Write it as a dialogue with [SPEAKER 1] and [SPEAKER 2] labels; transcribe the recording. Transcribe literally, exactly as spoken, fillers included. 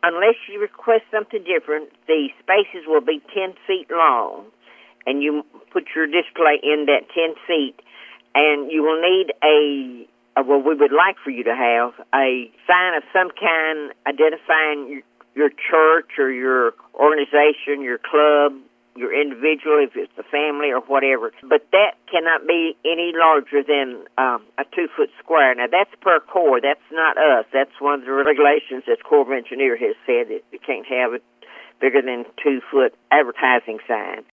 [SPEAKER 1] unless you request something different, the spaces will be ten feet long, and you put your display in that ten feet, and you will need a, a well, we would like for you to have a sign of some kind identifying your, your church or your organization, your club, your individual, if it's a family or whatever. But that cannot be any larger than um, a two-foot square. Now, that's per Corps. That's not us. That's one of the regulations that Corps of Engineer has said that you can't have it bigger than two-foot advertising sign.